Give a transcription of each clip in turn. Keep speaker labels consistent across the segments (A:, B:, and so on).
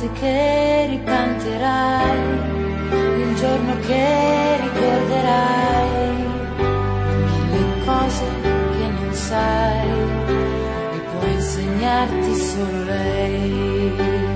A: l'estate che ricanterai, il giorno che ricorderai, mille cose che non sai e può insegnarti solo lei.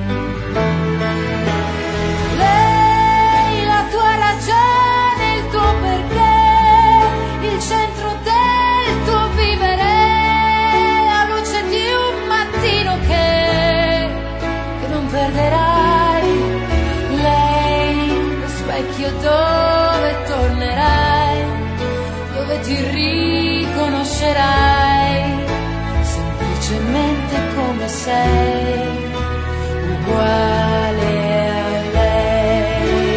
A: Lei, la tua ragione, il tuo perché, il centro del tuo vivere, la luce di un mattino che non perderai. Lei, lo specchio dove tornerai, dove ti riconoscerai, semplicemente come sei, uguale a lei.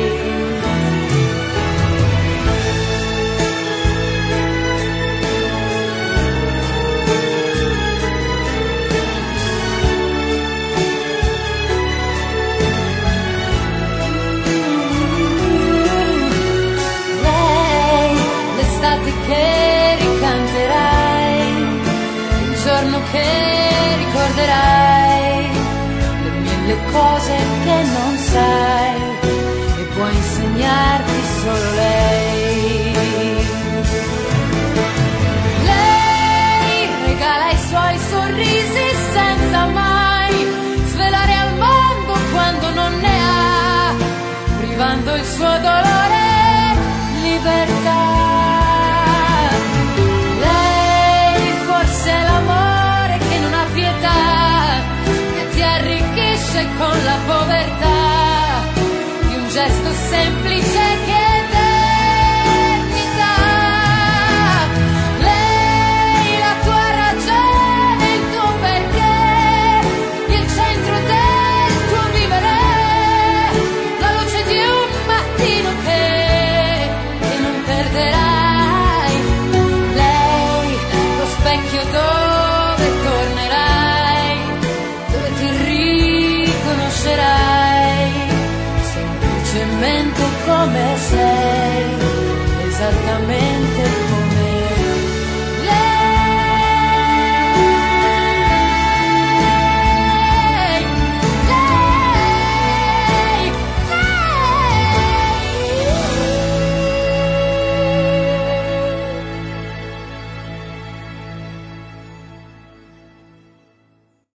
A: Lei, l'estate che ricanterai, il giorno che ricorderai, le cose che non sai e può insegnarti solo lei. Lei regala i suoi sorrisi senza mai svelare al mondo quando non ne ha, privando il suo dolore libertà. Lei forse è l'amore che non ha pietà, che ti arricchisce con la povertà di un gesto semplice che eternità. Lei, la tua ragione, il tuo perché, il centro del tuo vivere, la luce di un mattino che non perderai. Lei, lo specchio dove tornerai, dove ti riconoscerai, semplicemente come sei, esattamente